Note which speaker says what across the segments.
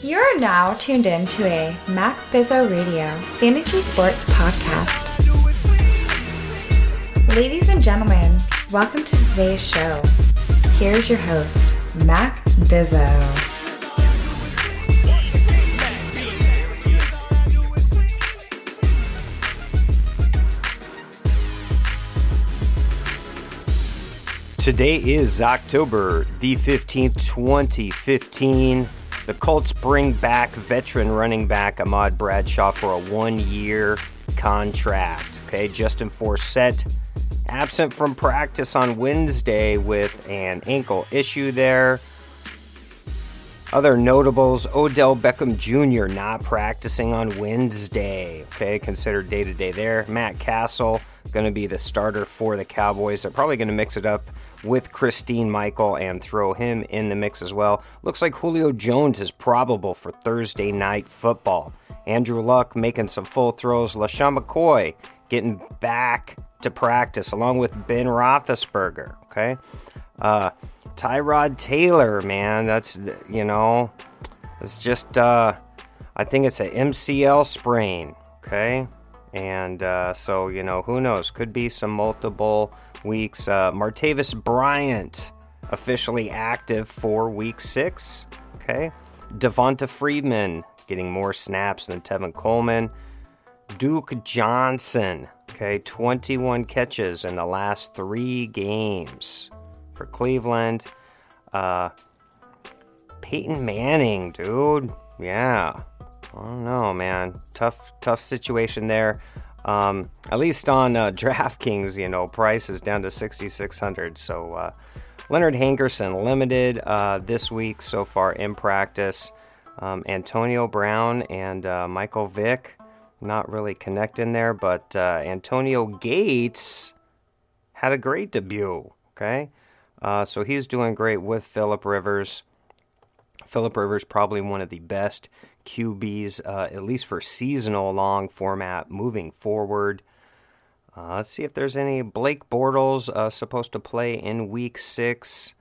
Speaker 1: You're now tuned in to a Mac Bizzo Radio Fantasy Sports Podcast. Ladies and gentlemen, welcome to today's show. Here's your host, Mac Bizzo.
Speaker 2: Today is October the 15th, 2015. The Colts bring back veteran running back Ahmad Bradshaw for a one-year contract. Okay, Justin Forsett absent from practice on Wednesday with an ankle issue there. Other notables, Odell Beckham Jr. not practicing on Wednesday. Okay, considered day-to-day there. Matt Castle going to be the starter for the Cowboys. They're probably going to mix it up with Christine Michael and throw him in the mix as well. Looks like Julio Jones is probable for Thursday night football. Andrew Luck making some full throws. LaShawn McCoy getting back to practice along with Ben Roethlisberger. Okay, Tyrod Taylor, man, that's, it's just, I think it's an MCL sprain, okay? And so, who knows? Could be some multiple weeks. Martavis Bryant officially active for week 6, okay? Devonta Freeman getting more snaps than Tevin Coleman. Duke Johnson, okay, 21 catches in the last 3 games for Cleveland. Peyton Manning, dude. Yeah. I don't know, man. Tough situation there. At least on DraftKings, price is down to 6,600. So Leonard Hankerson limited this week so far in practice. Antonio Brown and Michael Vick not really connecting there, but Antonio Gates had a great debut. Okay. So he's doing great with Phillip Rivers. Phillip Rivers probably one of the best QBs, at least for seasonal long format moving forward. Let's see if there's any. Blake Bortles supposed to play in week 6.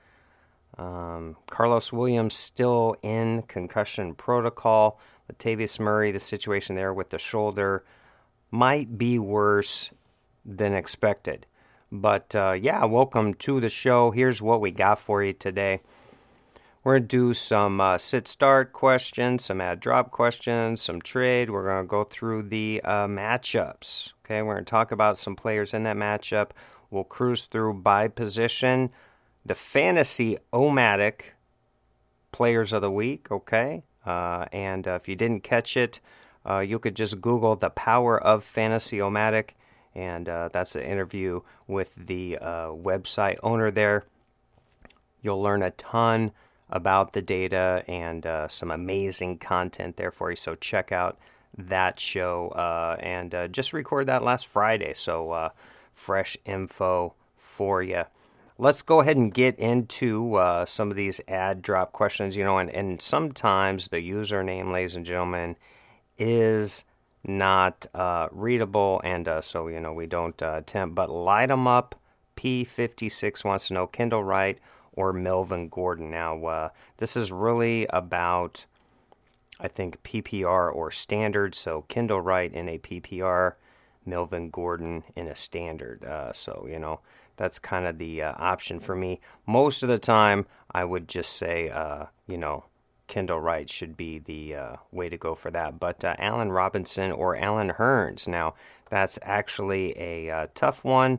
Speaker 2: Carlos Williams still in concussion protocol. Latavius Murray, the situation there with the shoulder might be worse than expected. But, welcome to the show. Here's what we got for you today. We're going to do some sit-start questions, some add-drop questions, some trade. We're going to go through the matchups. Okay, we're going to talk about some players in that matchup. We'll cruise through by position. The Fantasy-O-Matic Players of the Week, okay? And if you didn't catch it, you could just Google the power of Fantasy-O-Matic. And that's an interview with the website owner there. You'll learn a ton about the data and some amazing content there for you. So check out that show. And just recorded that last Friday. So fresh info for you. Let's go ahead and get into some of these ad drop questions. And sometimes the username, ladies and gentlemen, is not readable, and so we don't attempt. But Light 'em Up P56 wants to know Kendall Wright or Melvin Gordon. Now this is really about, I think, PPR or standard. So Kendall Wright in a PPR, Melvin Gordon in a standard. So that's kind of the option for me. Most of the time, I would just say Kendall Wright should be the way to go for that. But Allen Robinson or Allen Hurns. Now, that's actually a tough one.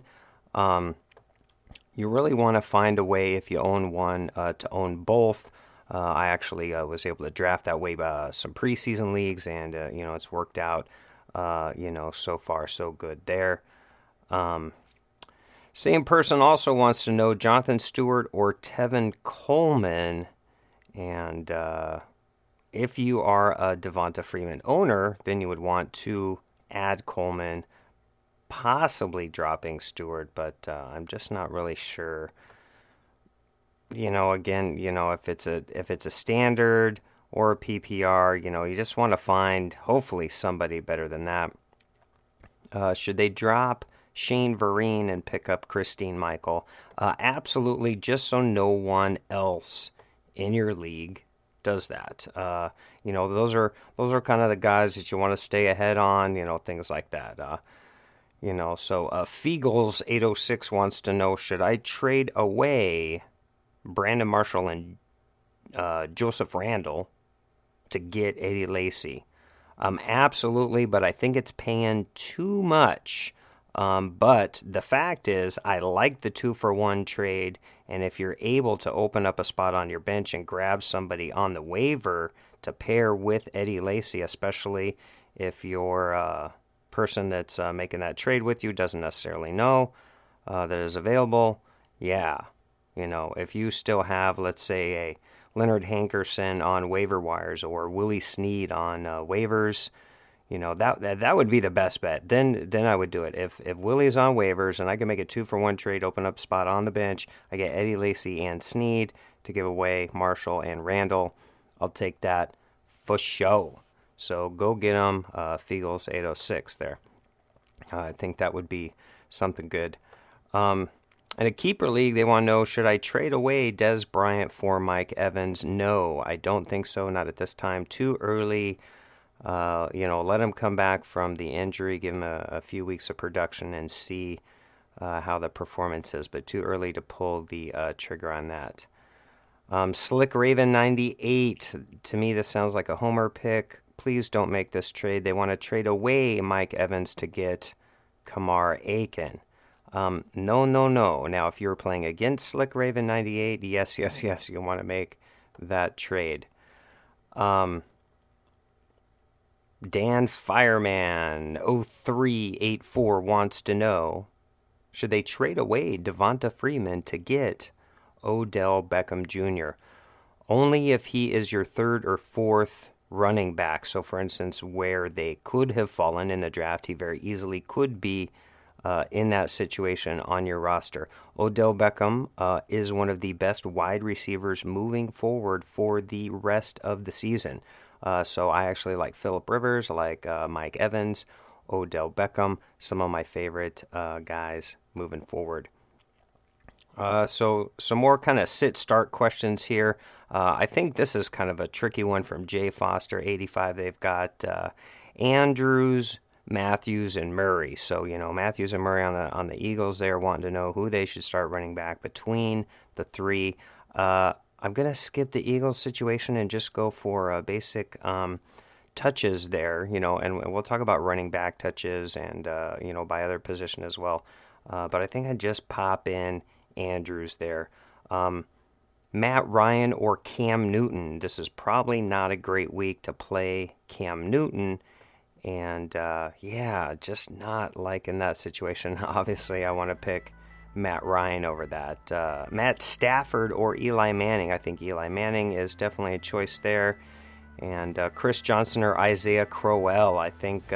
Speaker 2: You really want to find a way, if you own one, to own both. I actually was able to draft that way by some preseason leagues, and, it's worked out, so far so good there. Same person also wants to know Jonathan Stewart or Tevin Coleman. And if you are a Devonta Freeman owner, then you would want to add Coleman, possibly dropping Stewart, but I'm just not really sure. Again, if it's a standard or a PPR, you just want to find hopefully somebody better than that. Should they drop Shane Vereen and pick up Christine Michael? Absolutely, just so no one else in your league does that. Those are kind of the guys that you want to stay ahead on, things like that. So Feagles 806 wants to know, should I trade away Brandon Marshall and Joseph Randle to get Eddie Lacy? Absolutely, but I think it's paying too much. But the fact is, I like the 2-for-1 trade, and if you're able to open up a spot on your bench and grab somebody on the waiver to pair with Eddie Lacy, especially if your person that's making that trade with you doesn't necessarily know that is available, if you still have, let's say, a Leonard Hankerson on waiver wires or Willie Snead on waivers, that would be the best bet. Then I would do it. If Willie's on waivers and I can make a 2-for-1 trade, open up spot on the bench, I get Eddie Lacy and Snead to give away Marshall and Randall, I'll take that for show. So go get them, Feagles 806 there. I think that would be something good. In a keeper league, they want to know, should I trade away Des Bryant for Mike Evans? No, I don't think so. Not at this time. Too early. Let him come back from the injury, give him a few weeks of production and see how the performance is, but too early to pull the trigger on that. Slick Raven 98, to me this sounds like a homer pick. Please don't make this trade. They want to trade away Mike Evans to get Kamar Aiken. No. Now, if you're playing against Slick Raven 98, yes, you want to make that trade. Dan Fireman 0384 wants to know, should they trade away Devonta Freeman to get Odell Beckham Jr.? Only if he is your third or fourth running back. So, for instance, where they could have fallen in the draft, he very easily could be in that situation on your roster. Odell Beckham is one of the best wide receivers moving forward for the rest of the season. So I actually like Phillip Rivers, I like Mike Evans, Odell Beckham, some of my favorite guys moving forward. So some more kind of sit-start questions here. I think this is kind of a tricky one from Jay Foster, 85. They've got Andrews, Matthews, and Murray. So, Matthews and Murray on the Eagles there, wanting to know who they should start running back between the three. I'm going to skip the Eagles situation and just go for basic touches there, and we'll talk about running back touches and, by other position as well. But I think I'd just pop in Andrews there. Matt Ryan or Cam Newton. This is probably not a great week to play Cam Newton. And, just not liking that situation. Obviously, I want to pick Matt Ryan over that. Matt Stafford or Eli Manning. I think Eli Manning is definitely a choice there. And Chris Johnson or Isaiah Crowell. I think,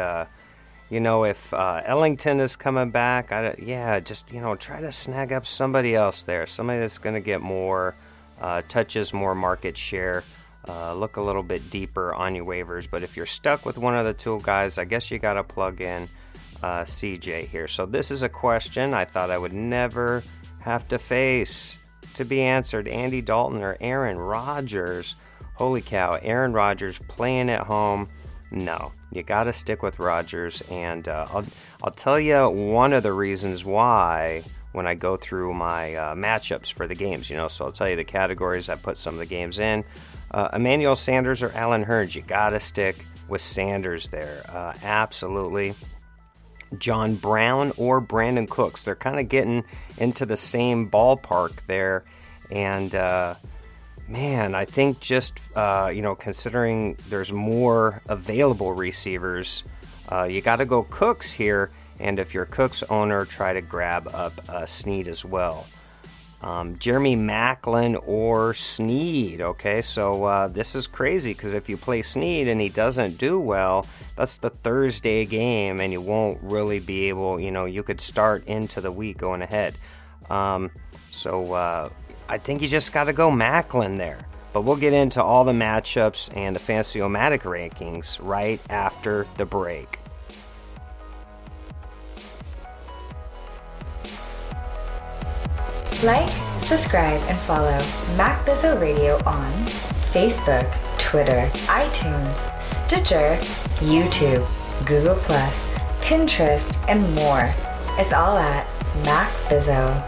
Speaker 2: if Ellington is coming back, try to snag up somebody else there. Somebody that's going to get more touches, more market share. Look a little bit deeper on your waivers. But if you're stuck with one of the two guys, I guess you got to plug in CJ here. So this is a question I thought I would never have to face to be answered. Andy Dalton or Aaron Rodgers? Holy cow, Aaron Rodgers playing at home. No, you got to stick with Rodgers. And I'll tell you one of the reasons why when I go through my matchups for the games. So I'll tell you the categories I put some of the games in. Emmanuel Sanders or Allen Hurns? You got to stick with Sanders there. Absolutely. John Brown or Brandon Cooks? They're kind of getting into the same ballpark there. And, I think just, considering there's more available receivers, you got to go Cooks here. And if you're a Cooks owner, try to grab up Snead as well. Jeremy Maclin or Snead. Okay, so this is crazy because if you play Snead and he doesn't do well, that's the Thursday game and you won't really be able, you could start into the week going ahead. So I think you just got to go Maclin there. But we'll get into all the matchups and the Fantasy-O-Matic rankings right after the break.
Speaker 1: Like, subscribe, and follow Mac Bizzo Radio on Facebook, Twitter, iTunes, Stitcher, YouTube, Google+, Pinterest, and more. It's all at Mac Bizzo.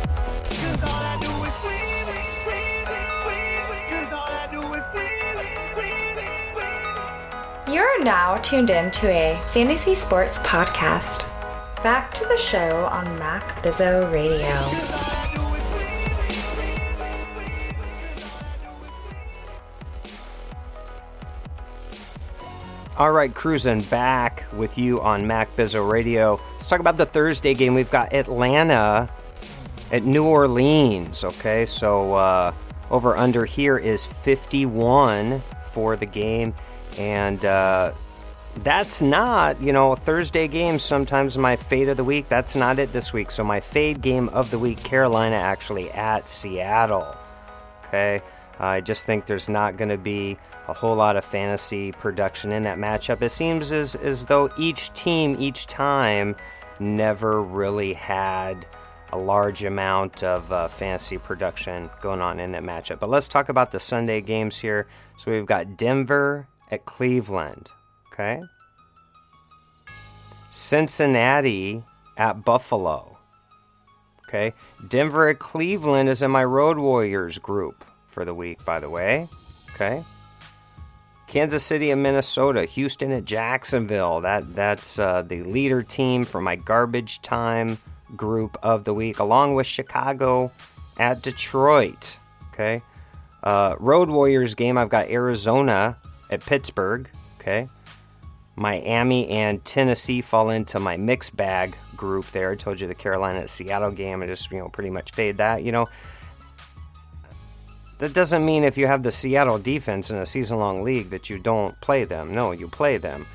Speaker 1: You're now tuned in to a fantasy sports podcast. Back to the show on Mac Bizzo Radio.
Speaker 2: All right, cruising back with you on Mac Bizzo Radio. Let's talk about the Thursday game. We've got Atlanta at New Orleans. Okay, so over under here is 51 for the game. And that's not, Thursday games sometimes my fade of the week. That's not it this week. So my fade game of the week, Carolina actually at Seattle. Okay, I just think there's not going to be a whole lot of fantasy production in that matchup. It seems as though each team, each time, never really had a large amount of fantasy production going on in that matchup. But let's talk about the Sunday games here. So we've got Denver at Cleveland. Okay. Cincinnati at Buffalo. Okay. Denver at Cleveland is in my Road Warriors group for the week, by the way. Okay. Kansas City and Minnesota, Houston at Jacksonville. That's the leader team for my garbage time group of the week, along with Chicago at Detroit. Okay, Road Warriors game. I've got Arizona at Pittsburgh. Okay, Miami and Tennessee fall into my mixed bag group there. I told you the Carolina at Seattle game. I just pretty much fade that. That doesn't mean if you have the Seattle defense in a season-long league that you don't play them. No, you play them.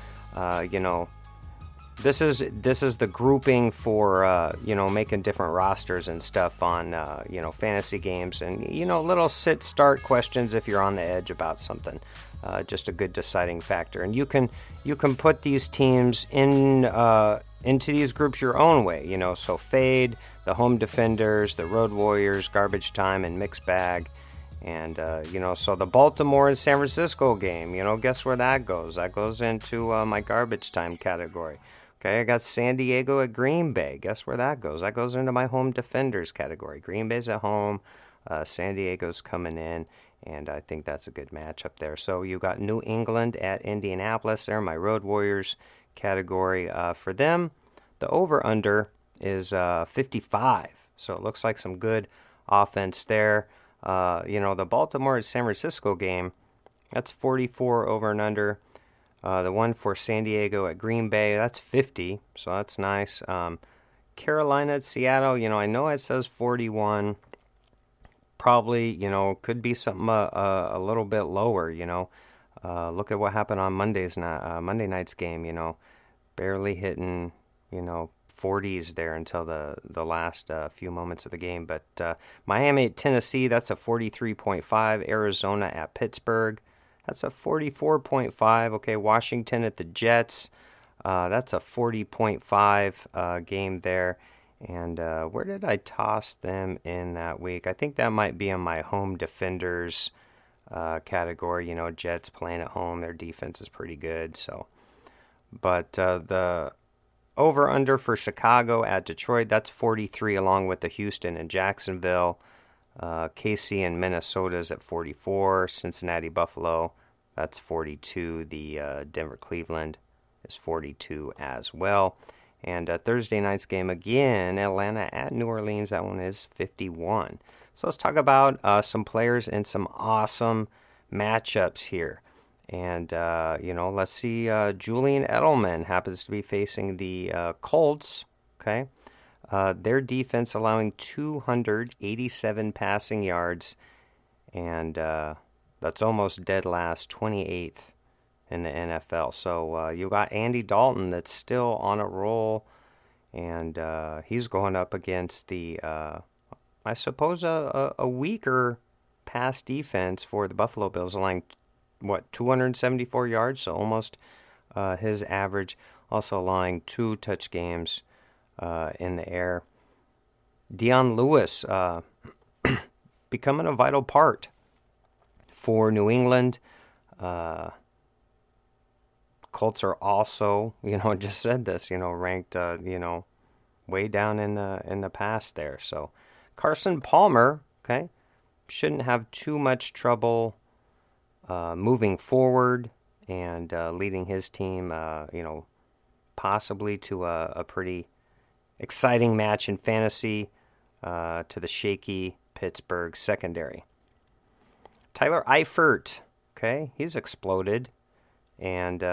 Speaker 2: This is the grouping for making different rosters and stuff on fantasy games and little sit-start questions if you're on the edge about something. Just a good deciding factor, and you can put these teams into these groups your own way. So fade the home defenders, the Road Warriors, garbage time, and mixed bag. And, so the Baltimore and San Francisco game, guess where that goes? That goes into my garbage time category. Okay, I got San Diego at Green Bay. Guess where that goes? That goes into my home defenders category. Green Bay's at home. San Diego's coming in. And I think that's a good matchup there. So you got New England at Indianapolis there, my Road Warriors category. For them, the over-under is 55. So it looks like some good offense there. The Baltimore and San Francisco game, that's 44 over and under. The one for San Diego at Green Bay, that's 50, so that's nice. Carolina at Seattle, I know it says 41. Probably, could be something a little bit lower, Look at what happened on Monday night's game, barely hitting, 40s there until the last few moments of the game. But Miami at Tennessee, that's a 43.5. Arizona at Pittsburgh, that's a 44.5. Okay, Washington at the Jets, that's a 40.5 game there. And where did I toss them in that week? I think that might be in my home defenders category. Jets playing at home, their defense is pretty good. So, but the over-under for Chicago at Detroit, that's 43, along with the Houston and Jacksonville. KC and Minnesota's at 44. Cincinnati, Buffalo, that's 42. The Denver-Cleveland is 42 as well. And Thursday night's game again, Atlanta at New Orleans, that one is 51. So let's talk about some players and some awesome matchups here. And, let's see, Julian Edelman happens to be facing the Colts, okay? Their defense allowing 287 passing yards, and that's almost dead last, 28th in the NFL. So you got Andy Dalton that's still on a roll, and he's going up against the, I suppose, a weaker pass defense for the Buffalo Bills, allowing 274 yards, so almost his average, also allowing 2 touch games in the air. Dion Lewis becoming a vital part for New England. Colts are also, just said this, ranked, way down in the past there. So Carson Palmer, okay, shouldn't have too much trouble moving forward and leading his team, possibly to a pretty exciting match in fantasy to the shaky Pittsburgh secondary. Tyler Eifert, okay, he's exploded and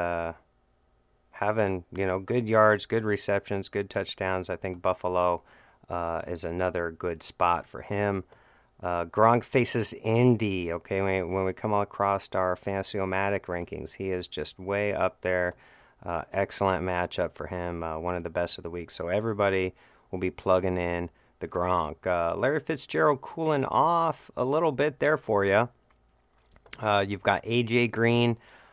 Speaker 2: having, good yards, good receptions, good touchdowns. I think Buffalo is another good spot for him. Gronk faces Indy, okay, when we come across our Fantasy-O-Matic rankings, he is just way up there. Excellent matchup for him, one of the best of the week. So everybody will be plugging in the Gronk. Larry Fitzgerald cooling off a little bit there for you. You've got A.J. Green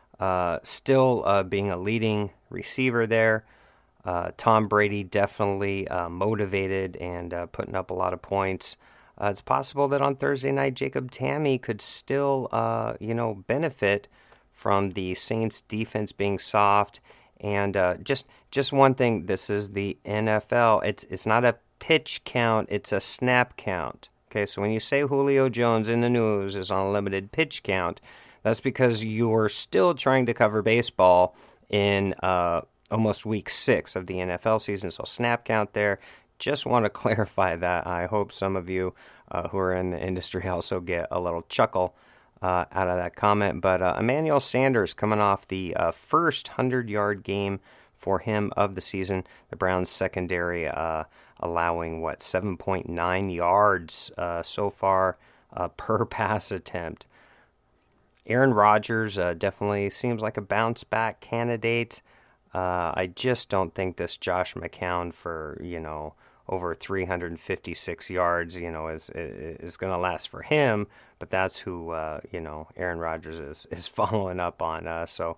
Speaker 2: still being a leading receiver there. Tom Brady definitely motivated and putting up a lot of points. It's possible that on Thursday night, Jacob Tamme could still, benefit from the Saints' defense being soft. And just one thing, this is the NFL. It's not a pitch count, it's a snap count. Okay, so when you say Julio Jones in the news is on a limited pitch count, that's because you're still trying to cover baseball in almost week 6 of the NFL season. So snap count there. Just want to clarify that. I hope some of you who are in the industry also get a little chuckle out of that comment. But Emmanuel Sanders coming off the first 100-yard game for him of the season. The Browns secondary allowing, 7.9 yards so far per pass attempt. Aaron Rodgers definitely seems like a bounce-back candidate. I just don't think this Josh McCown for, over 356 yards, is going to last for him. But that's who, Aaron Rodgers is following up on. So,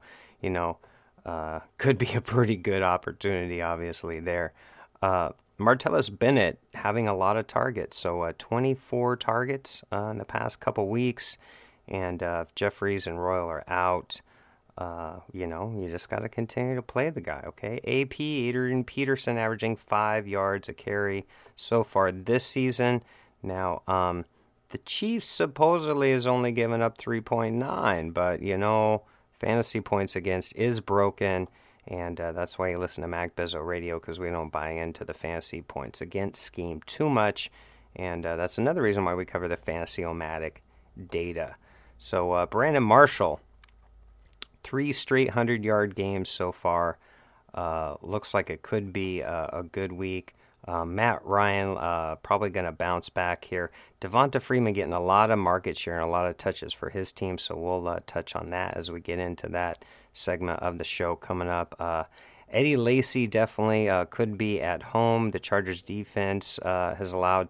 Speaker 2: could be a pretty good opportunity, obviously, there. Martellus Bennett having a lot of targets. So 24 targets in the past couple weeks. And if Jeffries and Royal are out, you just got to continue to play the guy, okay? AP, Adrian Peterson averaging 5 yards a carry so far this season. Now, the Chiefs supposedly is only giving up 3.9, but, fantasy points against is broken, and that's why you listen to Mac Bizzo Radio, because we don't buy into the fantasy points against scheme too much, and that's another reason why we cover the Fantasy-O-Matic data. So Brandon Marshall, 3 straight 100-yard games so far. Looks like it could be a good week. Matt Ryan probably going to bounce back here. Devonta Freeman getting a lot of market share and a lot of touches for his team, so we'll touch on that as we get into that segment of the show coming up. Eddie Lacy definitely could be at home. The Chargers defense has allowed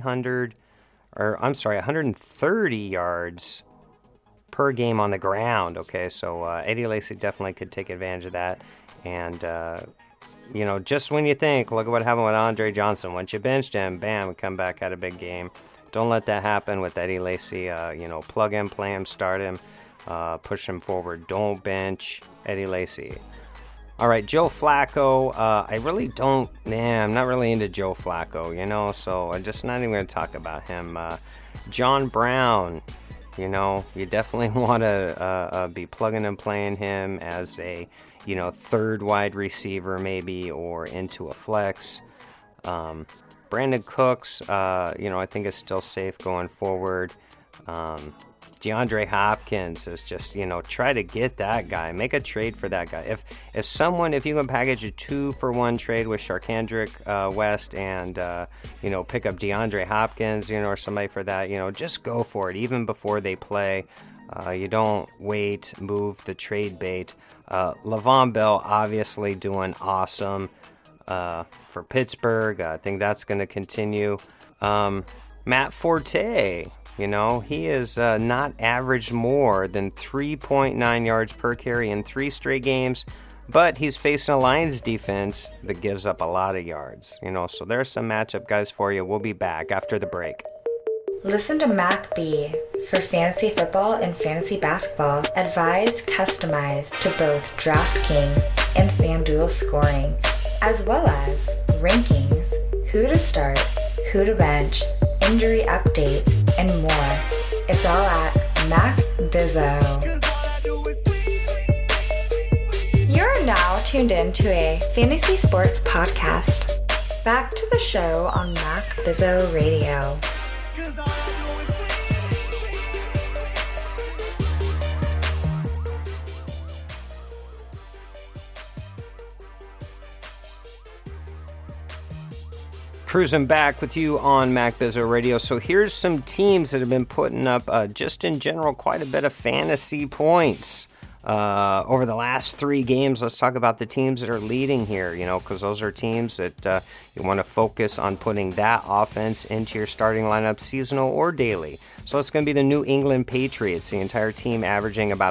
Speaker 2: 130 yards per game on the ground, okay? So Eddie Lacy definitely could take advantage of that. And, just when you think, look at what happened with Andre Johnson. Once you benched him, bam, we come back at a big game. Don't let that happen with Eddie Lacy. Plug him, play him, start him, push him forward. Don't bench Eddie Lacy. All right, Joe Flacco. I'm not really into Joe Flacco, so I'm just not even going to talk about him. John Brown. You definitely want to be plugging and playing him as a, third wide receiver maybe, or into a flex. Brandon Cooks, I think is still safe going forward. DeAndre Hopkins is just, try to get that guy. Make a trade for that guy. If you can package a 2-for-1 trade with Sharkhandrick West and, pick up DeAndre Hopkins, or somebody for that, just go for it, even before they play. You don't wait, move the trade bait. Le'Veon Bell obviously doing awesome for Pittsburgh. I think that's going to continue. Matt Forte. He is not averaged more than 3.9 yards per carry in 3 straight games, but he's facing a Lions defense that gives up a lot of yards. So there's some matchup guys for you. We'll be back after the break.
Speaker 1: Listen to Mac B for fantasy football and fantasy basketball. Advised, customized to both DraftKings and FanDuel scoring, as well as rankings, who to start, who to bench, injury updates, and more. It's all at Mac Bizzo. You're now tuned in to a fantasy sports podcast. Back to the show on Mac Bizzo Radio.
Speaker 2: Cruising back with you on Mac Bizzo Radio. So here's some teams that have been putting up, just in general, quite a bit of fantasy points over the last 3 games. Let's talk about the teams that are leading here, because those are teams that you want to focus on putting that offense into your starting lineup, seasonal or daily. So it's going to be the New England Patriots, the entire team averaging about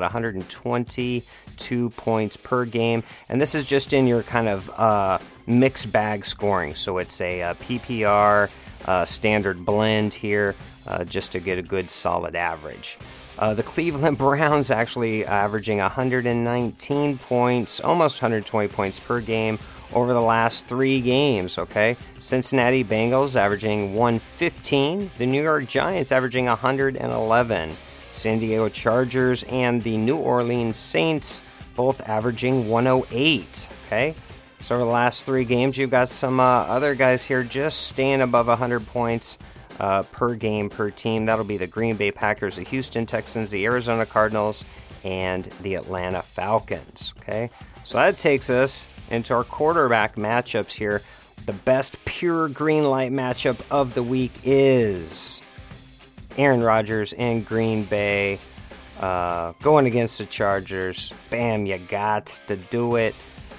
Speaker 2: 122 points per game. And this is just in your kind of mixed bag scoring. So it's a PPR standard blend here just to get a good solid average. The Cleveland Browns actually averaging 119 points, almost 120 points per game over the last 3 games, okay? Cincinnati Bengals averaging 115. The New York Giants averaging 111. San Diego Chargers and the New Orleans Saints both averaging 108, okay? So over the last 3 games, you've got some other guys here just staying above 100 points per game per team. That'll be the Green Bay Packers, the Houston Texans, the Arizona Cardinals, and the Atlanta Falcons, okay? So that takes us into our quarterback matchups here. The best pure green light matchup of the week is Aaron Rodgers in Green Bay going against the Chargers. Bam, you gots to do it.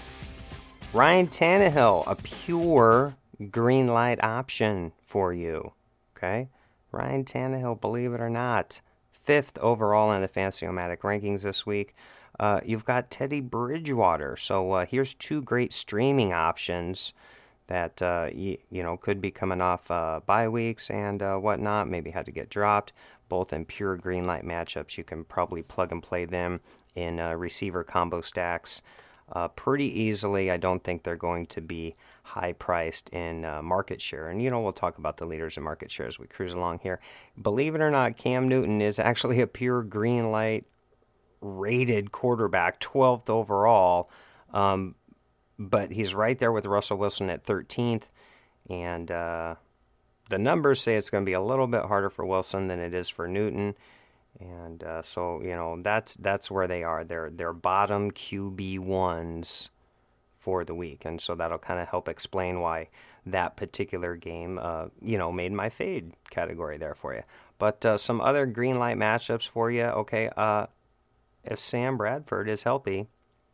Speaker 2: Ryan Tannehill, a pure green light option for you, okay? Ryan Tannehill, believe it or not, 5th overall in the Fantasy-O-Matic rankings this week. You've got Teddy Bridgewater. So here's 2 great streaming options that could be coming off bye weeks and whatnot. Maybe had to get dropped. Both in pure green light matchups. You can probably plug and play them in receiver combo stacks pretty easily. I don't think they're going to be high priced in market share. And we'll talk about the leaders in market share as we cruise along here. Believe it or not, Cam Newton is actually a pure green light rated quarterback, 12th overall, but he's right there with Russell Wilson at 13th, and the numbers say it's going to be a little bit harder for Wilson than it is for Newton, and so that's where they are. They're bottom QB1s for the week, and so that'll kind of help explain why that particular game made my fade category there for you. But some other green light matchups for you. Okay, if Sam Bradford is healthy,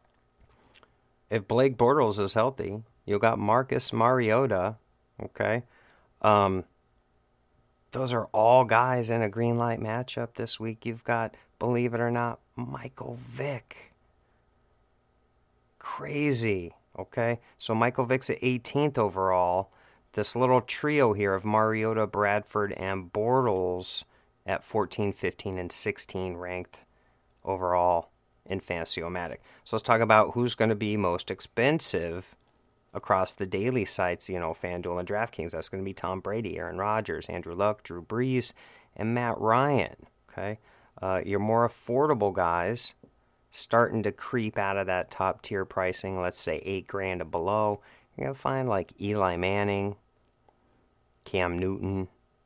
Speaker 2: if Blake Bortles is healthy, you got Marcus Mariota, okay? Those are all guys in a green light matchup this week. You've got, believe it or not, Michael Vick. Crazy, okay? So Michael Vick's at 18th overall. This little trio here of Mariota, Bradford, and Bortles at 14, 15, and 16 ranked overall in Fantasy-O-Matic. So let's talk about who's going to be most expensive across the daily sites, FanDuel and DraftKings. That's going to be Tom Brady, Aaron Rodgers, Andrew Luck, Drew Brees, and Matt Ryan, okay? Your more affordable guys starting to creep out of that top tier pricing, let's say $8,000 and below. You're going to find like Eli Manning, Cam Newton,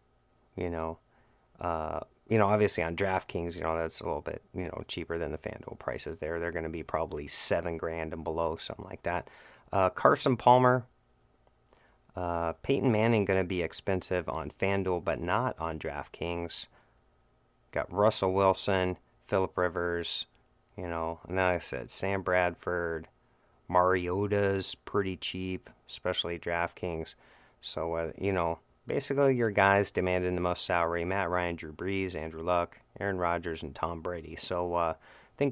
Speaker 2: obviously on DraftKings, that's a little bit, cheaper than the FanDuel prices there. They're going to be probably $7,000 and below, something like that. Carson Palmer, Peyton Manning going to be expensive on FanDuel, but not on DraftKings. Got Russell Wilson, Phillip Rivers, and like I said, Sam Bradford, Mariota's pretty cheap, especially DraftKings. So, basically your guys demanding the most salary: Matt Ryan, Drew Brees, Andrew Luck, Aaron Rodgers, and Tom Brady. So I think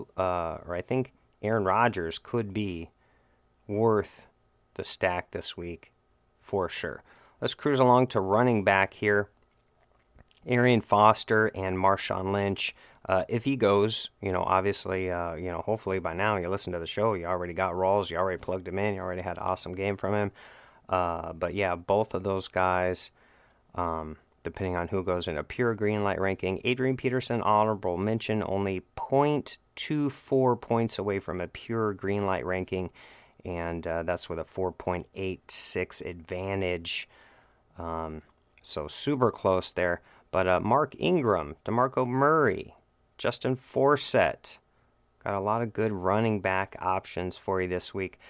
Speaker 2: Aaron Rodgers could be worth the stack this week for sure. Let's cruise along to running back here. Arian Foster and Marshawn Lynch. If he goes, obviously, hopefully by now you listen to the show, you already got Rawls, you already plugged him in, you already had an awesome game from him. But yeah, both of those guys, depending on who goes in a pure green light ranking. Adrian Peterson, honorable mention, only 0.24 points away from a pure green light ranking, and that's with a 4.86 advantage. So super close there. But Mark Ingram, DeMarco Murray, Justin Forsett, got a lot of good running back options for you this week.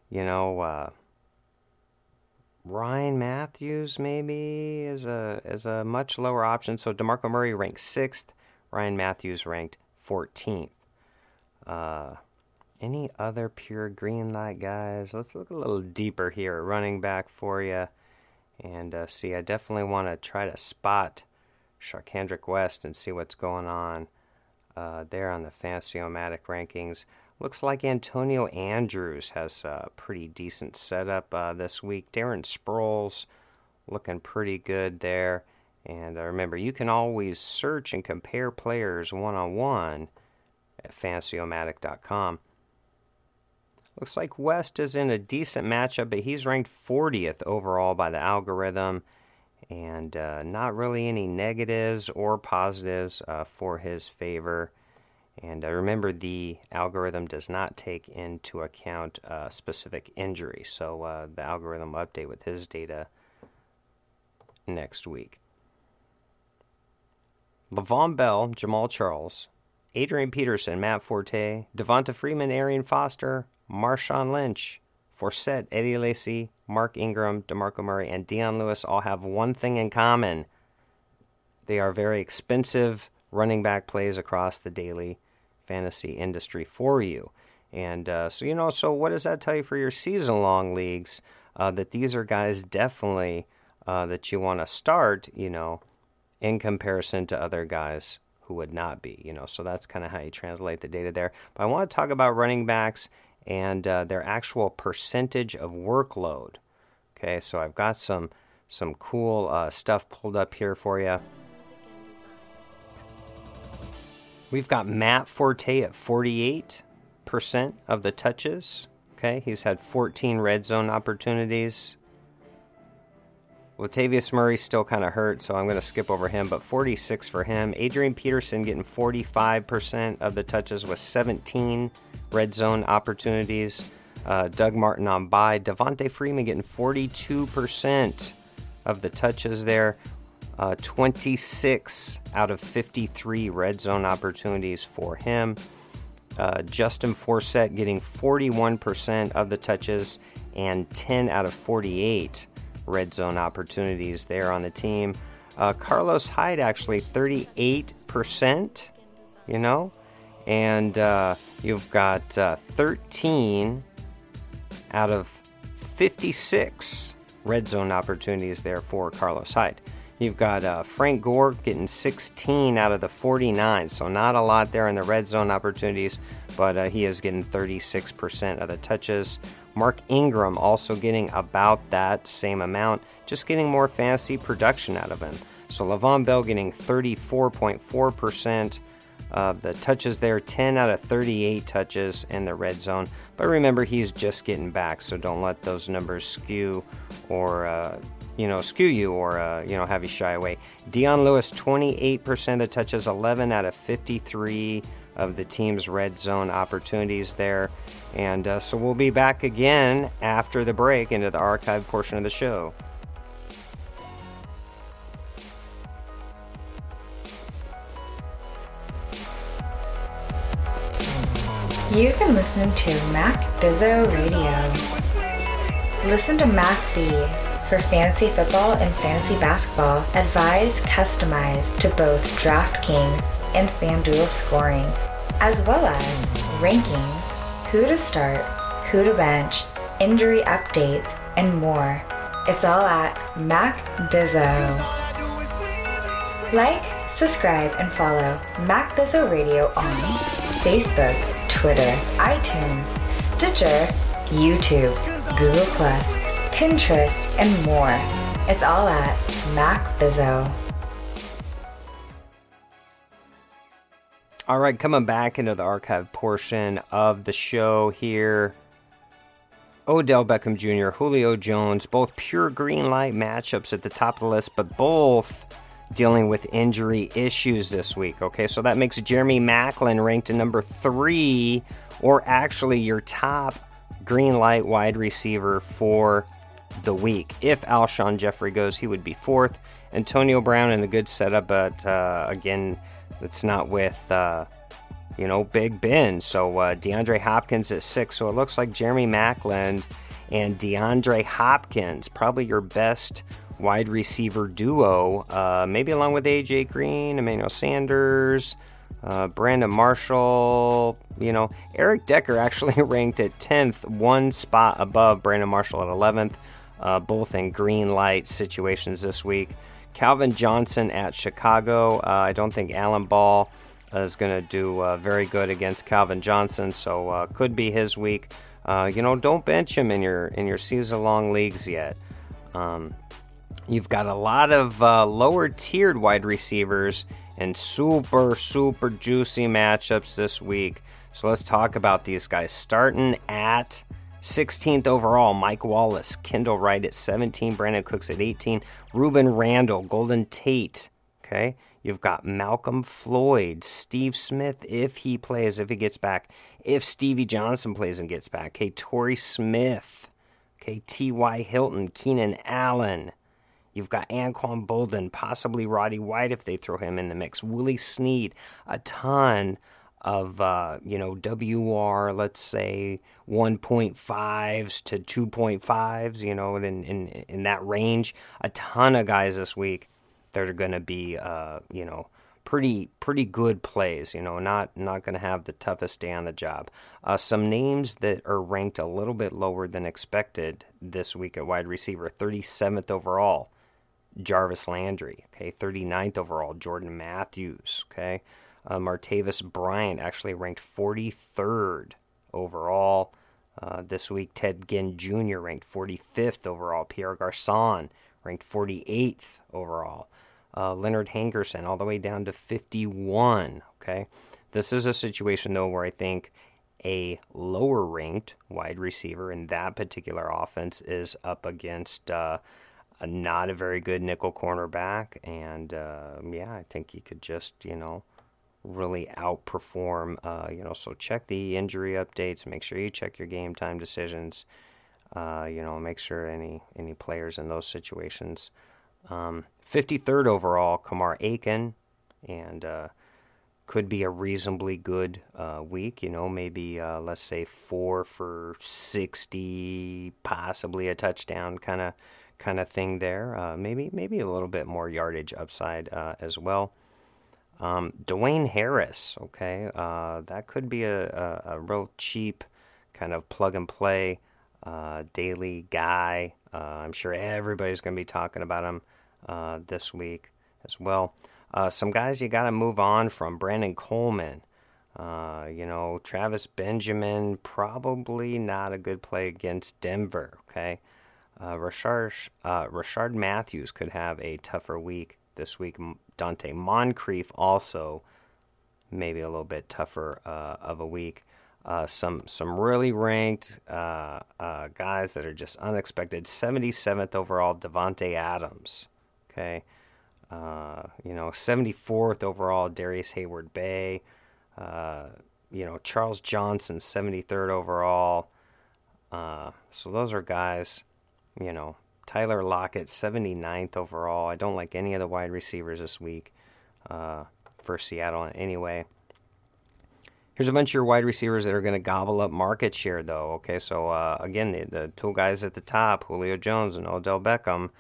Speaker 2: Ryan Matthews maybe is a much lower option. So DeMarco Murray ranked 6th, Ryan Matthews ranked 14th. Any other pure green light guys? Let's look a little deeper here. Running back for you. And see, I definitely want to try to spot Sharkhandrick West and see what's going on there on the Fantasy-O-Matic rankings. Looks like Antonio Andrews has a pretty decent setup this week. Darren Sproles looking pretty good there. And remember, you can always search and compare players one-on-one at FantasyOmatic.com. Looks like West is in a decent matchup, but he's ranked 40th overall by the algorithm. And not really any negatives or positives for his favor. And remember, the algorithm does not take into account specific injury. So the algorithm will update with his data next week. Le'Veon Bell, Jamal Charles, Adrian Peterson, Matt Forte, Devonta Freeman, Arian Foster, Marshawn Lynch, Forsett, Eddie Lacy, Mark Ingram, DeMarco Murray, and Dion Lewis all have one thing in common. They are very expensive running back plays across the daily fantasy industry for you. And so what does that tell you for your season-long leagues? That these are guys definitely that you want to start, in comparison to other guys who would not be, So that's kind of how you translate the data there. But I want to talk about running backs and their actual percentage of workload. Okay, so I've got some cool stuff pulled up here for you. We've got Matt Forte at 48% of the touches. Okay, he's had 14 red zone opportunities. Latavius Murray's still kind of hurt, so I'm going to skip over him, but 46 for him. Adrian Peterson getting 45% of the touches with 17 red zone opportunities. Doug Martin on bye. Devonta Freeman getting 42% of the touches there. 26 out of 53 red zone opportunities for him. Justin Forsett getting 41% of the touches and 10 out of 48 red zone opportunities there on the team. Carlos Hyde actually 38%, and you've got 13 out of 56 red zone opportunities there for Carlos Hyde. You've got Frank Gore getting 16 out of the 49, so not a lot there in the red zone opportunities, but he is getting 36% of the touches. Mark Ingram also getting about that same amount, just getting more fantasy production out of him. So Le'Veon Bell getting 34.4% of the touches there, 10 out of 38 touches in the red zone. But remember, he's just getting back, so don't let those numbers skew or have you shy away. Dion Lewis, 28% of the touches, 11 out of 53 of the team's red zone opportunities there. And so we'll be back again after the break into the archive portion of the show.
Speaker 1: You've been listening to Mac Bizzo Radio. Listen to Mac B for fantasy football and fantasy basketball, advised, customized to both DraftKings and FanDuel scoring, as well as rankings, who to start, who to bench, injury updates, and more. It's all at Mac Bizzo. Like, subscribe, and follow Mac Bizzo Radio on Facebook, Twitter, iTunes, Stitcher, YouTube, Google+, Pinterest, and more. It's all at Mac Bizzo.
Speaker 2: All right, coming back into the archive portion of the show here. Odell Beckham Jr., Julio Jones, both pure green light matchups at the top of the list, but both dealing with injury issues this week. Okay, so that makes Jeremy Maclin ranked at number 3, or actually your top green light wide receiver for the week. If Alshon Jeffrey goes, he would be 4th. Antonio Brown in a good setup, but again, it's not with, Big Ben. So DeAndre Hopkins at 6. So it looks like Jeremy Maclin and DeAndre Hopkins, probably your best wide receiver duo, maybe along with A.J. Green, Emmanuel Sanders, Brandon Marshall. Eric Decker actually ranked at 10th, one spot above Brandon Marshall at 11th, both in green light situations this week. Calvin Johnson at Chicago. I don't think Allen Ball is going to do very good against Calvin Johnson, so could be his week. Don't bench him in your season-long leagues yet. You've got a lot of lower-tiered wide receivers and super, super juicy matchups this week. So let's talk about these guys. Starting at 16th overall, Mike Wallace, Kendall Wright at 17, Brandon Cooks at 18, Ruben Randall, Golden Tate, okay? You've got Malcolm Floyd, Steve Smith, if he gets back, if Stevie Johnson plays and gets back, okay, Torrey Smith, okay, T.Y. Hilton, Keenan Allen. You've got Anquan Bolden, possibly Roddy White if they throw him in the mix, Willie Snead, a ton of, WR, let's say 1.5s to 2.5s, in that range. A ton of guys this week that are going to be, pretty good plays, not going to have the toughest day on the job. Some names that are ranked a little bit lower than expected this week at wide receiver. 37th overall, Jarvis Landry. Okay, 39th overall, Jordan Matthews. Okay. Martavis Bryant actually ranked 43rd overall this week. Ted Ginn Jr. ranked 45th overall. Pierre Garçon ranked 48th overall. Leonard Hankerson all the way down to 51. Okay, this is a situation though where I think a lower-ranked wide receiver in that particular offense is up against not a very good nickel cornerback, and I think he could just really outperform, so check the injury updates, make sure you check your game time decisions, make sure any players in those situations. 53rd overall, Kamar Aiken, and could be a reasonably good week, maybe let's say 4 for 60, possibly a touchdown kind of thing there. Maybe a little bit more yardage upside as well. Dwayne Harris, okay, that could be a real cheap kind of plug-and-play daily guy. I'm sure everybody's going to be talking about him this week as well. Some guys you got to move on from. Brandon Coleman, Travis Benjamin, probably not a good play against Denver, okay? Rashard Matthews could have a tougher week this week. Dante Moncrief also maybe a little bit tougher of a week. Some really ranked guys that are just unexpected. 77th overall, Devontae Adams. Okay, 74th overall, Darius Hayward-Bay. Charles Johnson, 73rd overall. So those are guys. Tyler Lockett, 79th overall. I don't like any of the wide receivers this week for Seattle anyway. Here's a bunch of your wide receivers that are going to gobble up market share, though. Okay, so again, the two guys at the top, Julio Jones and Odell Beckham,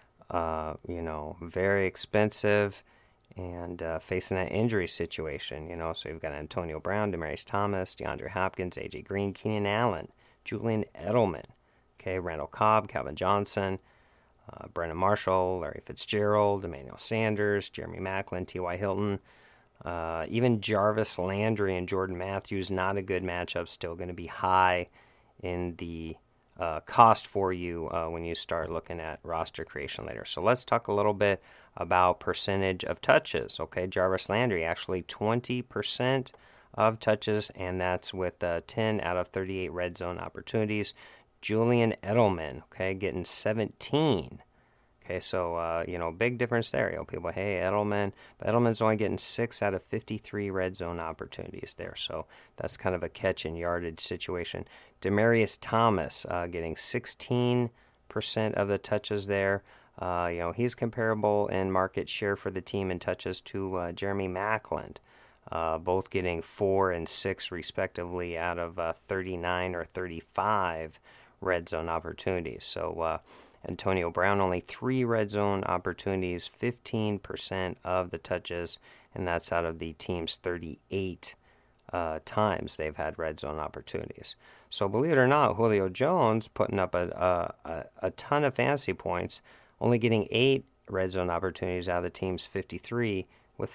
Speaker 2: very expensive and facing that injury situation. So you've got Antonio Brown, Demaryius Thomas, DeAndre Hopkins, A.J. Green, Keenan Allen, Julian Edelman. Okay, Randall Cobb, Calvin Johnson, Brandon Marshall, Larry Fitzgerald, Emmanuel Sanders, Jeremy Maclin, T.Y. Hilton, even Jarvis Landry and Jordan Matthews, not a good matchup, still going to be high in the cost for you when you start looking at roster creation later. So let's talk a little bit about percentage of touches. Okay, Jarvis Landry actually 20% of touches, and that's with 10 out of 38 red zone opportunities. Julian Edelman, okay, getting 17. Okay, so, big difference there. People, hey, Edelman. But Edelman's only getting 6 out of 53 red zone opportunities there. So that's kind of a catch and yardage situation. Demaryius Thomas getting 16% of the touches there. He's comparable in market share for the team in touches to Jeremy Maclin. Both getting 4 and 6 respectively out of 39 or 35 red zone opportunities. So Antonio Brown only 3 red zone opportunities, 15% of the touches, and that's out of the team's 38 times they've had red zone opportunities. So believe it or not, Julio Jones putting up a ton of fantasy points, only getting 8 red zone opportunities out of the team's 53 with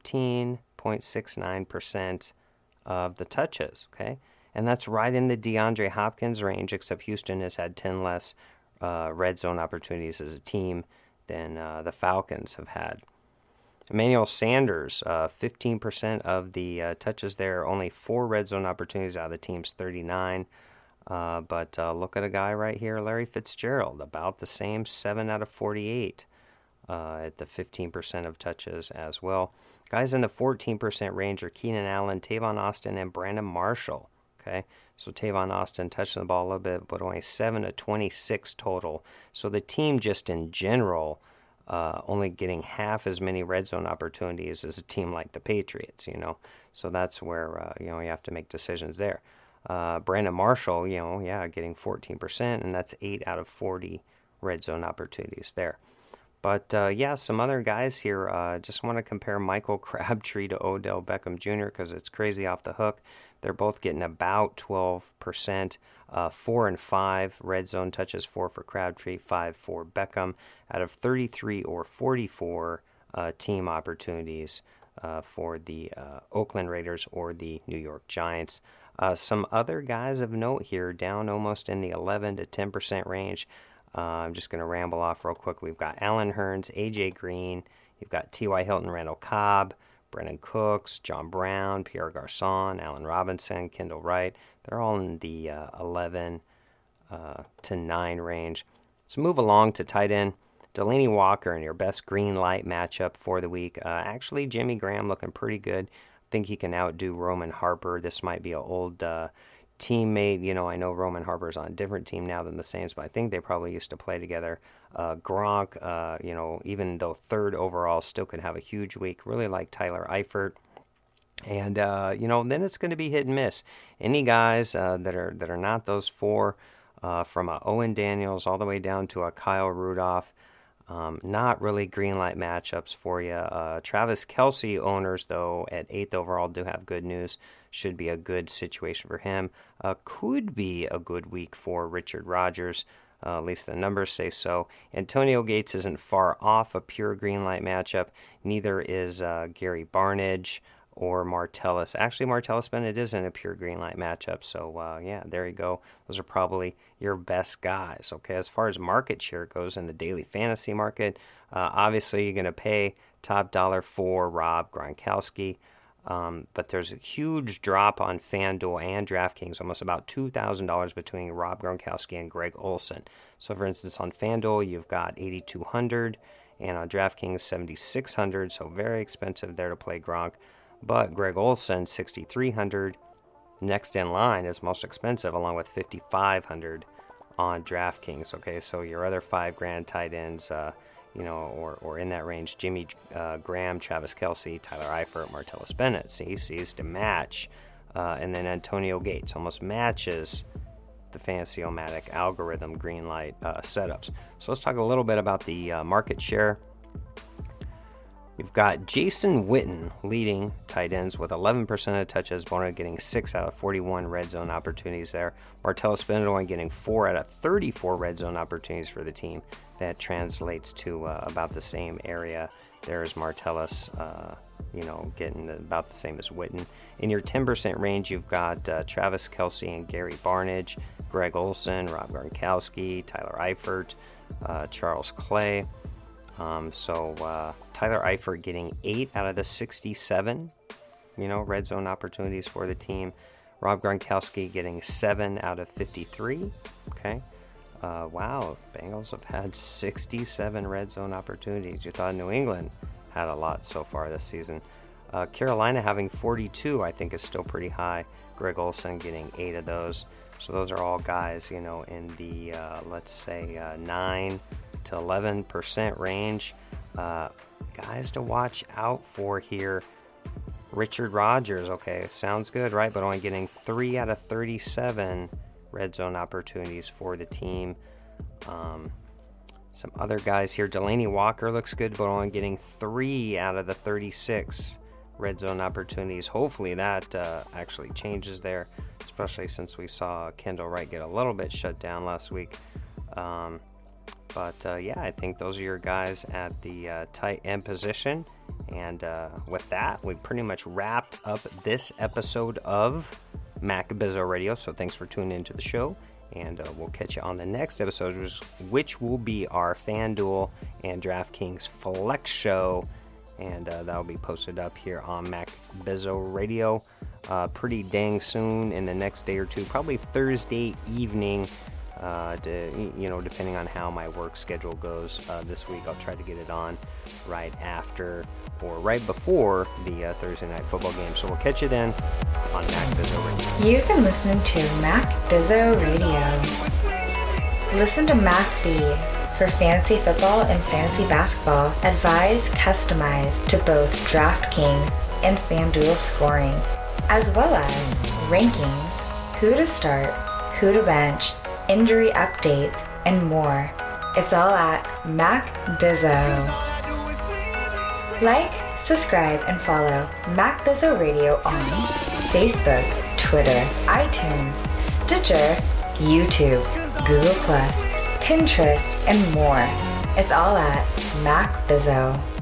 Speaker 2: 15.69% of the touches, okay? And that's right in the DeAndre Hopkins range, except Houston has had 10 less red zone opportunities as a team than the Falcons have had. Emmanuel Sanders, 15% of the touches there, only 4 red zone opportunities out of the team's 39. But look at a guy right here, Larry Fitzgerald, about the same, 7 out of 48 at the 15% of touches as well. Guys in the 14% range are Keenan Allen, Tavon Austin, and Brandon Marshall. Okay, so Tavon Austin touching the ball a little bit, but only 7 of 26 total. So the team just in general only getting half as many red zone opportunities as a team like the Patriots, So that's where, you have to make decisions there. Brandon Marshall, getting 14%, and that's 8 out of 40 red zone opportunities there. But, some other guys here. Just want to compare Michael Crabtree to Odell Beckham Jr. because it's crazy off the hook. They're both getting about 12%, 4 and 5 red zone touches, 4 for Crabtree, 5 for Beckham, out of 33 or 44 team opportunities for the Oakland Raiders or the New York Giants. Some other guys of note here, down almost in the 11 to 10% range. I'm just going to ramble off real quick. We've got Allen Hurns, A.J. Green. You've got T.Y. Hilton, Randall Cobb, Brennan Cooks, John Brown, Pierre Garçon, Allen Robinson, Kendall Wright. They're all in the 11 to 9 range. Let's move along to tight end. Delaney Walker in your best green light matchup for the week. Actually, Jimmy Graham looking pretty good. I think he can outdo Roman Harper. This might be an old teammate. I know Roman Harper's on a different team now than the Saints, but I think they probably used to play together. Gronk, even though 3rd overall, still could have a huge week. Really like Tyler Eifert. And, then it's going to be hit and miss. Any guys that are not those 4, from a Owen Daniels all the way down to a Kyle Rudolph, not really green light matchups for you. Travis Kelce owners, though, at 8th overall do have good news. Should be a good situation for him. Could be a good week for Richard Rodgers. At least the numbers say so. Antonio Gates isn't far off a pure green light matchup. Neither is Gary Barnidge or Martellus. Actually, Martellus Bennett isn't a pure green light matchup. So, there you go. Those are probably your best guys. Okay, as far as market share goes in the daily fantasy market, obviously you're going to pay top dollar for Rob Gronkowski. But there's a huge drop on FanDuel and DraftKings, almost about $2,000 between Rob Gronkowski and Greg Olsen. So, for instance, on FanDuel, you've got $8,200, and on DraftKings, $7,600, so very expensive there to play Gronk. But Greg Olsen, $6,300, next in line is most expensive, along with $5,500 on DraftKings. Okay, so your other $5,000 tight ends, or in that range, Jimmy Graham, Travis Kelce, Tyler Eifert, Martellus Bennett. See, seems to match. And then Antonio Gates almost matches the Fantasy-O-Matic algorithm green light setups. So let's talk a little bit about the market share. You've got Jason Witten leading tight ends with 11% of touches, Bono getting 6 out of 41 red zone opportunities there. Martellus Bennett only getting 4 out of 34 red zone opportunities for the team. That translates to about the same area. There's Martellus, getting about the same as Witten. In your 10% range, you've got Travis Kelce and Gary Barnidge, Greg Olsen, Rob Gronkowski, Tyler Eifert, Charles Clay. Tyler Eifert getting 8 out of the 67, red zone opportunities for the team. Rob Gronkowski getting 7 out of 53. Okay. Wow, Bengals have had 67 red zone opportunities. You thought New England had a lot so far this season. Carolina having 42, I think, is still pretty high. Greg Olsen getting 8 of those. So those are all guys, in the, let's say, 9 to 11% range. Guys to watch out for here. Richard Rodgers, okay, sounds good, right? But only getting 3 out of 37 red zone opportunities for the team. Some other guys here. Delaney Walker looks good, but only getting 3 out of the 36 red zone opportunities. Hopefully that actually changes there, especially since we saw Kendall Wright get a little bit shut down last week. I think those are your guys at the tight end position. And with that, we pretty much wrapped up this episode of Mac Bizzo Radio. So thanks for tuning into the show. And we'll catch you on the next episode, which will be our FanDuel and DraftKings Flex Show. And that'll be posted up here on Mac Bizzo Radio pretty dang soon in the next day or two, probably Thursday evening, depending on how my work schedule goes this week. I'll try to get it on right after or right before the Thursday night football game. So we'll catch you then on Mac Bizzo Radio.
Speaker 1: You've been listening to Mac Bizzo Radio. Listen to Mac B for fantasy football and fantasy basketball. Advised, customized to both DraftKings and FanDuel scoring, as well as rankings, who to start, who to bench, injury updates, and more. It's all at Mac Bizzo. Like, subscribe, and follow Mac Bizzo Radio on Facebook, Twitter, iTunes, Stitcher, YouTube, Google+, Pinterest, and more. It's all at Mac Bizzo.